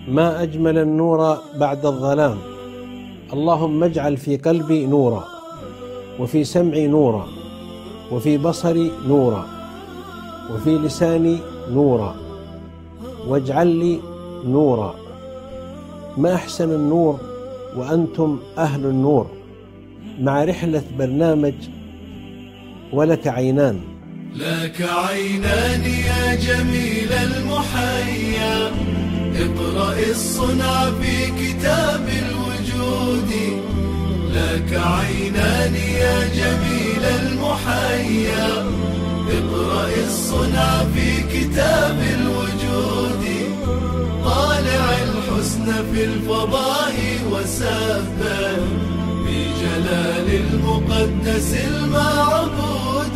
ما أجمل النور بعد الظلام. اللهم اجعل في قلبي نورا، وفي سمعي نورا، وفي بصري نورا، وفي لساني نورا، واجعل لي نورا. ما أحسن النور وأنتم أهل النور، مع رحلة برنامج ولك عينان. لك عينان يا جميل المحيا، اقرأ الصنع في كتاب الوجود. لك عينان يا جميل المحيا، اقرأ الصنع في كتاب الوجود. طالع الحسن في الفضاء وسبح بجلال المقدس المعبود.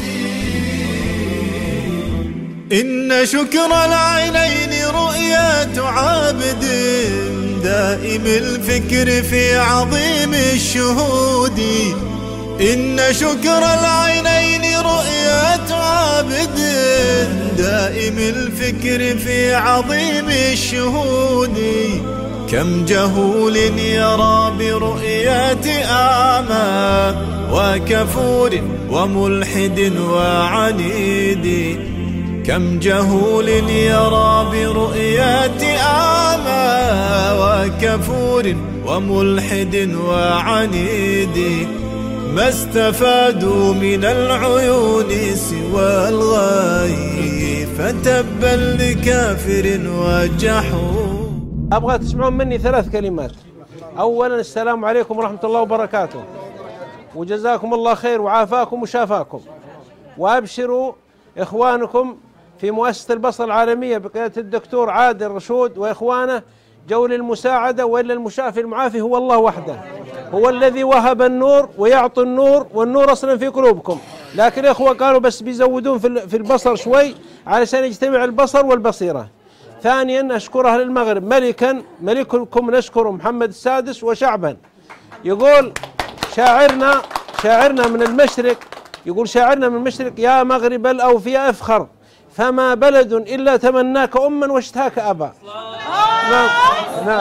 إن شكر العينين رؤية عابد، دائم الفكر في عظيم الشهود. إن شكر العينين رؤية عابد، دائم الفكر في عظيم الشهود. كم جهول يرى برؤيات أعمى، وكفور وملحد وعنيد. كم جهول يرى برؤيات أعمى، وكفور وملحد وعنيد. ما استفادوا من العيون سوى الغي، فتبا لكافر وجحود. أبغى تسمعون مني 3 كلمات. أولا السلام عليكم ورحمة الله وبركاته، وجزاكم الله خير وعافاكم وشافاكم. وأبشروا إخوانكم في مؤسسة البصر العالمية بقيادة الدكتور عادل رشود وإخوانه جو للمساعدة، وإلا المشافي المعافي هو الله وحده، هو الذي وهب النور ويعطي النور، والنور أصلا في قلوبكم. لكن الإخوة قالوا بس بيزودون في البصر شوي علشان يجتمع البصر والبصيرة. ثانيا أشكر أهل المغرب، ملككم نشكر محمد السادس وشعبا. يقول شاعرنا من المشرق، يقول شاعرنا من المشرق: يا مغرب الأوفياء افخر، فما بلد إلا تمناك أما واشتهاك أبا. نعم.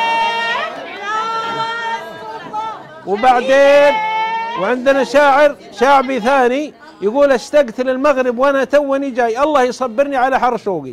وبعدين وعندنا شاعر شعبي ثاني يقول: اشتقت للمغرب وانا توني جاي، الله يصبرني على حر شوقي.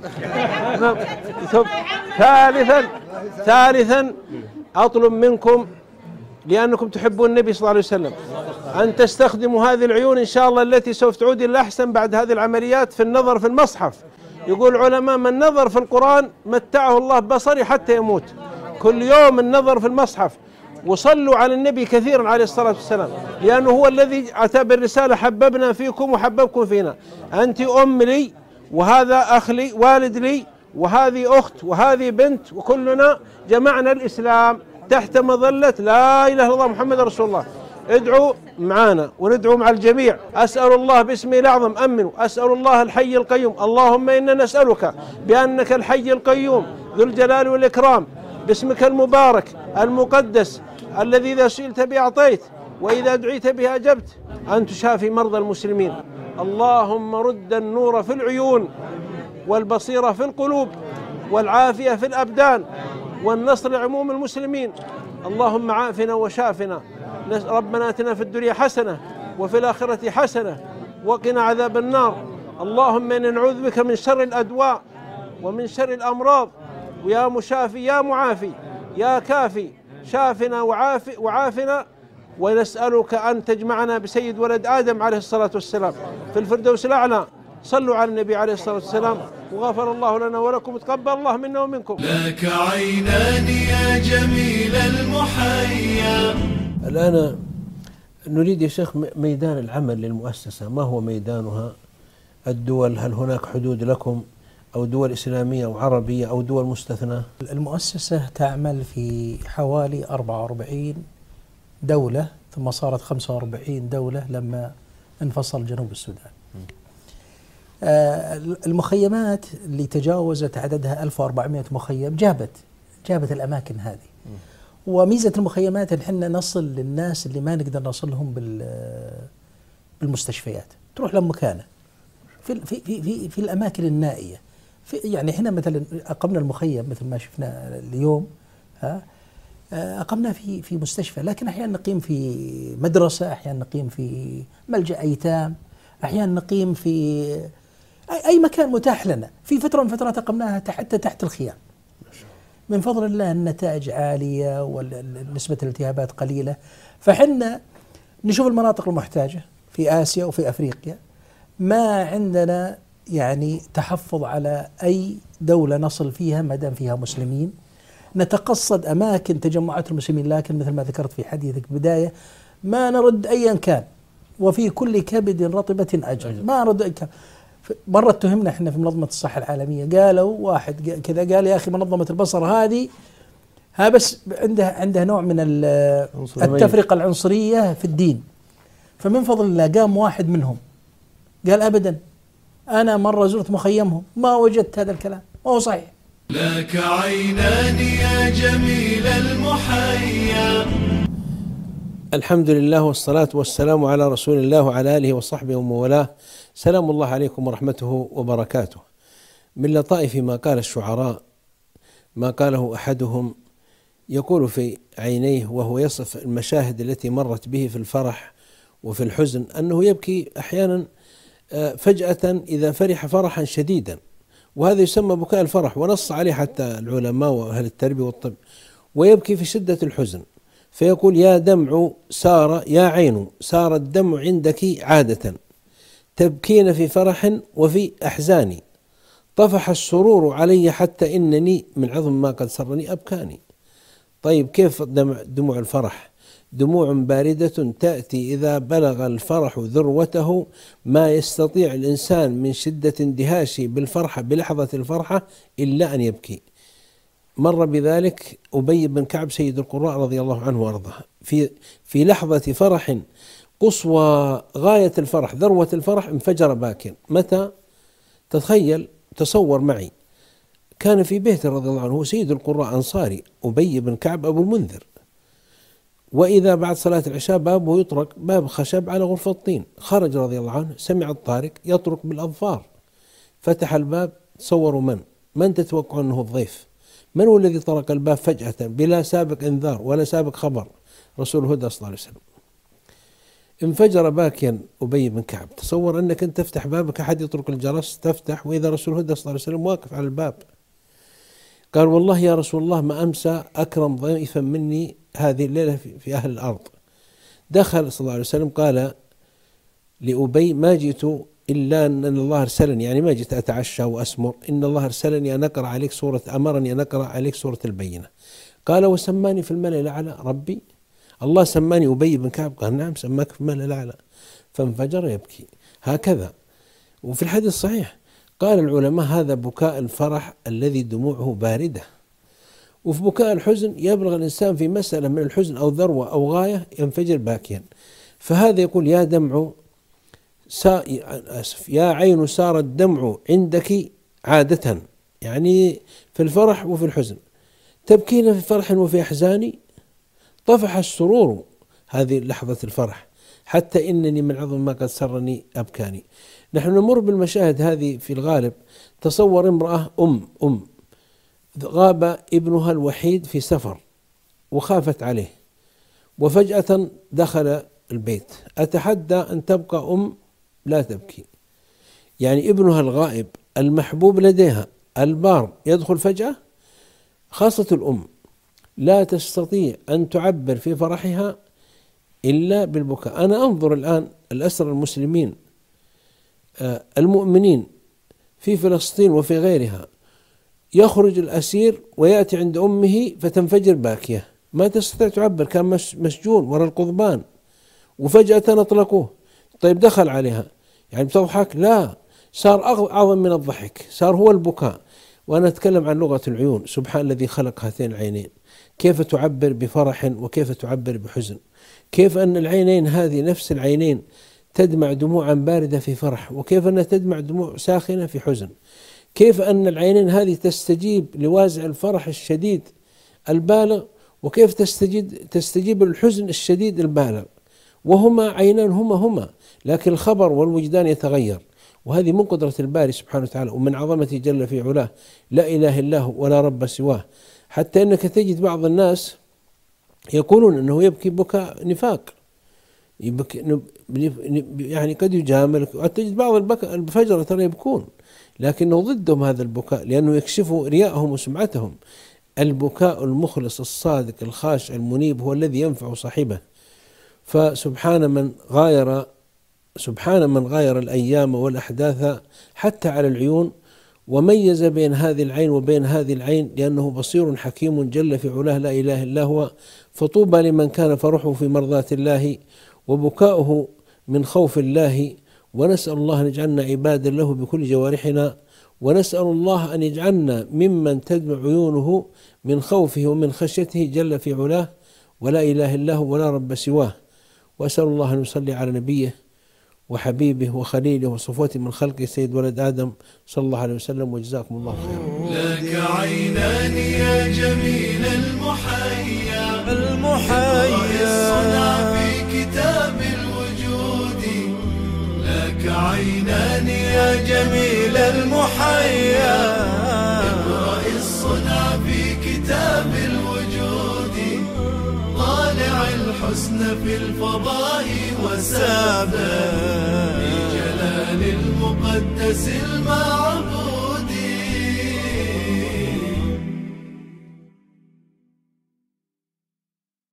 ثالثا اطلب منكم لانكم تحبون النبي صلى الله عليه وسلم ان تستخدموا هذه العيون ان شاء الله التي سوف تعود الى الاحسن بعد هذه العمليات في النظر في المصحف. يقول العلماء: من نظر في القرآن متعه الله بصري حتى يموت. كل يوم النظر في المصحف، وصلوا على النبي كثيرا عليه الصلاة والسلام، لأنه هو الذي أتى بالرسالة: حببنا فيكم وحببكم فينا. أنت أم لي، وهذا أخ لي، والد لي، وهذه أخت، وهذه بنت، وكلنا جمعنا الإسلام تحت مظلة لا إله إلا الله محمد رسول الله. ادعوا معانا وندعو مع الجميع. أسأل الله باسمه الأعظم، أمنوا، أسأل الله الحي القيوم، اللهم إنا نسألك بأنك الحي القيوم ذو الجلال والإكرام، باسمك المبارك المقدس الذي إذا سئلت به أعطيت وإذا دعيت به أجبت، أن تشافي مرضى المسلمين. اللهم رد النور في العيون، والبصيرة في القلوب، والعافية في الأبدان، والنصر لعموم المسلمين. اللهم عافنا وشافنا. ربنا آتنا في الدنيا حسنة وفي الآخرة حسنة وقنا عذاب النار. اللهم إنا نعوذ بك من شر الأدواء ومن شر الأمراض. ويا مشافي يا معافي يا كافي، شافنا وعافنا. ونسألك أن تجمعنا بسيد ولد آدم عليه الصلاة والسلام في الفردوس الأعلى. صلوا على النبي عليه الصلاة والسلام، وغفر الله لنا ولكم، وتقبل الله منا ومنكم. لك عينان يا جميل المحيا. الآن نريد يا شيخ ميدان العمل للمؤسسة، ما هو ميدانها؟ الدول، هل هناك حدود لكم أو دول إسلامية أو عربية أو دول مستثنى؟ المؤسسة تعمل في حوالي 44 دولة، ثم صارت 45 دولة لما انفصل جنوب السودان. المخيمات اللي تجاوزت عددها 1400 مخيم جابت الأماكن هذه. وميزة المخيمات ان احنا نصل للناس اللي ما نقدر نصلهم بالمستشفيات، تروح لهم مكانه في الأماكن النائية. يعني احنا مثلا أقمنا المخيم مثل ما شفنا اليوم، أقمنا في مستشفى، لكن أحيانا نقيم في مدرسة، أحيانا نقيم في ملجأ أيتام، أحيانا نقيم في أي مكان متاح لنا. في فترة من فترات أقمناها حتى تحت الخيام. من فضل الله النتائج عالية ونسبة الالتهابات قليلة. فحنا نشوف المناطق المحتاجة في آسيا وفي أفريقيا، ما عندنا يعني تحفظ على أي دولة نصل فيها ما دام فيها مسلمين. نتقصد أماكن تجمعات المسلمين، لكن مثل ما ذكرت في حديثك بداية ما نرد أيا كان، وفي كل كبد رطبة أجر، ما نرد أي كان. مرة اتهمنا احنا في منظمة الصحة العالمية، قالوا واحد كذا قال يا أخي منظمة البصر هذه بس عندها نوع من التفرقة العنصرية في الدين. فمن فضل الله قام واحد منهم قال أبدا، أنا مرة زرت مخيمهم ما وجدت هذا الكلام، وهو صحيح. لك عينان يا جميل المحيا. الحمد لله والصلاة والسلام على رسول الله وعلى آله وصحبه ومن والاه. سلام الله عليكم ورحمته وبركاته. من لطائف ما قال الشعراء ما قاله أحدهم، يقول في عينيه وهو يصف المشاهد التي مرت به في الفرح وفي الحزن أنه يبكي أحيانا فجأة إذا فرح فرحا شديدا، وهذا يسمى بكاء الفرح، ونص عليه حتى العلماء وأهل التربية والطب. ويبكي في شدة الحزن فيقول يا دمع سار، يا عين سار الدمع عندك عادة، تبكين في فرح وفي أحزان، طفح السرور علي حتى إنني من عظم ما قد سرني أبكاني. طيب كيف دموع الفرح؟ دموع باردة تأتي إذا بلغ الفرح ذروته، ما يستطيع الإنسان من شدة اندهاشه بالفرحة بلحظة الفرحة إلا أن يبكي. مر بذلك أبي بن كعب سيد القراء رضي الله عنه وأرضاه في لحظة فرح قصوى غاية الفرح ذروة الفرح انفجر باكٍ. متى؟ تتخيل، تصور معي، كان في بيته رضي الله عنه، هو سيد القراء أنصاري أبي بن كعب أبو المنذر، وإذا بعد صلاة العشاء بابه يطرق، باب خشب على غرفة طين، خرج رضي الله عنه سمع الطارق يطرق بالأظفار، فتح الباب. تصوروا من تتوقع أنه الضيف؟ من هو الذي طرق الباب فجأة بلا سابق إنذار ولا سابق خبر؟ رسول الهدى صلى الله عليه وسلم. انفجر باكيا أبي بن كعب. تصور أنك أنت تفتح بابك، أحد يطرق الجرس تفتح وإذا رسول الهدى صلى الله عليه وسلم واقف على الباب. قال والله يا رسول الله ما أمسى أكرم ضيفا مني هذه الليلة في أهل الأرض. دخل صلى الله عليه وسلم قال لأبي ما جئت إلا أن الله أرسلني، يعني ما جئت أتعشى وأسمر، إن الله أرسلني أن أقرأ عليك أمرني أن أقرأ عليك سورة البينة. قال وسماني في الملأ الأعلى ربي؟ الله سماني أبي بن كعب؟ قال نعم سماك في الملأ الأعلى. فانفجر يبكي هكذا. وفي الحديث الصحيح قال العلماء هذا بكاء الفرح الذي دموعه باردة. وفي بكاء الحزن يبلغ الإنسان في مسألة من الحزن أو ذروة أو غاية ينفجر باكيا. فهذا يقول يا دمع يا عين سار الدمع عندك عادة، يعني في الفرح وفي الحزن، تبكين في فرح وفي أحزان، طفح السرور، هذه لحظة الفرح، حتى إنني من عظم ما قد سرني أبكاني. نحن نمر بالمشاهد هذه في الغالب. تصور امرأة أم غاب ابنها الوحيد في سفر وخافت عليه وفجأة دخل البيت، أتحدى أن تبقى لا تبكي، يعني ابنها الغائب المحبوب لديها البار يدخل فجأة. خاصة الأم لا تستطيع أن تعبر في فرحها إلا بالبكاء. أنا أنظر الآن الأسرى المسلمين المؤمنين في فلسطين وفي غيرها، يخرج الأسير ويأتي عند أمه فتنفجر باكية، ما تستطيع تعبر، كان مسجون وراء القضبان وفجأة أطلقوه. طيب دخل عليها، يعني بتضحك؟ لا، صار أعظم من الضحك، صار هو البكاء. وأنا أتكلم عن لغة العيون. سبحان الذي خلق هاتين العينين، كيف تعبر بفرح وكيف تعبر بحزن، كيف أن العينين هذه نفس العينين تدمع دموعا باردة في فرح، وكيف أنها تدمع دموع ساخنة في حزن، كيف أن العينين هذه تستجيب لوازع الفرح الشديد البالغ، وكيف تستجيب للحزن الشديد البالغ، وهما عينان هما لكن الخبر والوجدان يتغير. وهذه من قدرة الباري سبحانه وتعالى ومن عظمته جل في علاه، لا إله إلا هو ولا رب سواه. حتى أنك تجد بعض الناس يقولون أنه يبكي بكاء نفاق، يعني قد يجامل، تجد بعض الفجر ترى يبكون، لكنه ضدهم هذا البكاء لأنه يكشف رياءهم وسمعتهم. البكاء المخلص الصادق الخاشع المنيب هو الذي ينفع صاحبه. فسبحان من غاير الأيام والأحداث حتى على العيون، وميز بين هذه العين وبين هذه العين، لأنه بصير حكيم جل في علاه لا إله إلا هو. فطوبى لمن كان فرحه في مرضاة الله وبكاؤه من خوف الله. ونسأل الله أن يجعلنا عبادا له بكل جوارحنا، ونسأل الله أن يجعلنا ممن تدمع عيونه من خوفه ومن خشيته جل في علاه ولا إله إلا هو ولا رب سواه. وأسأل الله أن يصلي على نبيه وحبيبه وخليله وصفوته من خلقه سيد ولد آدم صلى الله عليه وسلم، وجزاكم الله خيرا. لك عينان يا جميل المحيا الصنع في كتاب الوجود. لك عينان يا جميل المحيا اقرأ الصنع في كتاب الوجود. طالع الحسن في الفضاء وسابه بجلال المقدس المعبود.